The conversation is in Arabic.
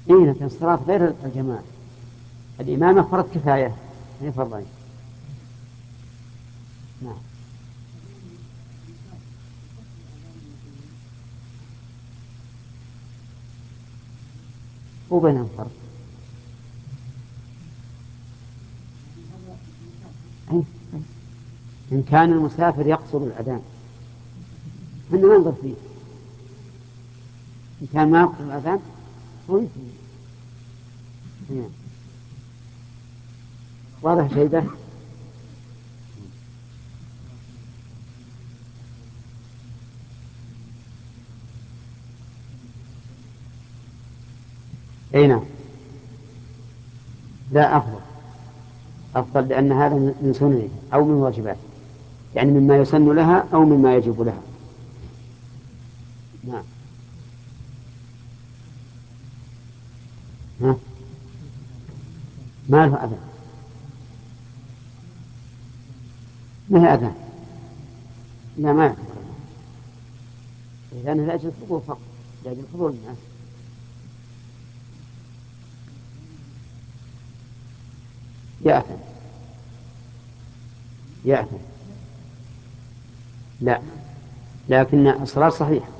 إيه، لكن الصلاة غير الجماعة. الإمامة فرض كفاية، هي فرض عين. نعم. وبينهم فرق. أي. أي. إن كان المسافر يقصر الأذان احنا ننظر فيه. إن كان ما يقصر الأذان هو ينتهي. نعم. واضح شيء ده. أي نعم. لا، أفضل. أفضل لأن هذا من سننه أو من واجباته، يعني مما يسن لها أو مما يجب لها. نعم. ها؟ ما له أذان. ما هي أذان؟ لا، ما يعتبر أذان. إذن لأجل الحضور فقط، لأجل حضور الناس. يأثم. يأثم. لا، لكن الصلاة صحيحة.